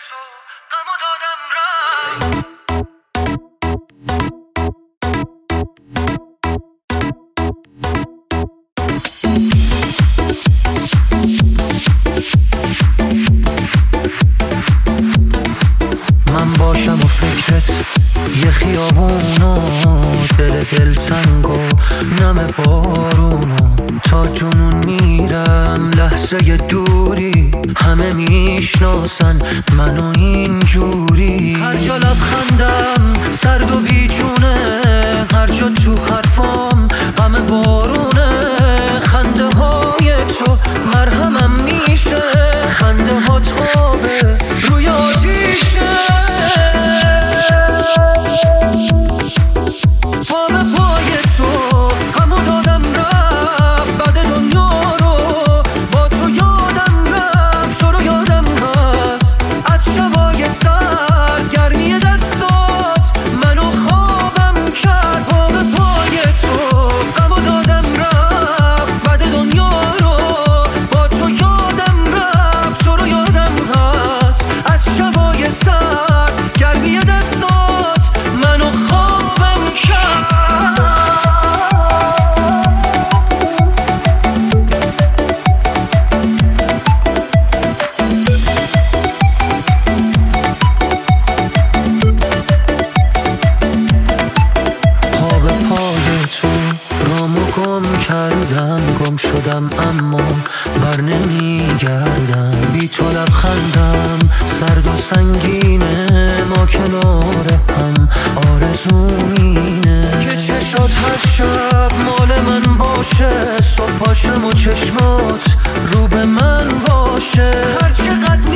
تو غمو دادم رفت. من باشم و فکرت یه خیابونو، دل تنگ و نم بارونو، تا جنون میرم لحظه دوری، همه میشناسن منو اینجوری. هر جا لبخندم سرد و بیجونه، هر جا تو حرفام غم بارونه. خنده های تو مرهمم میشه، خنده ها تابه روی آتیشه. گم شدم اما بر نمیگردم، بی تو لبخندم سرد و سنگینه، ما کنار هم آرزومینه که چشات هر شب مال من باشه، صبح پاشم و چشمات رو به من باشه. هر چقدر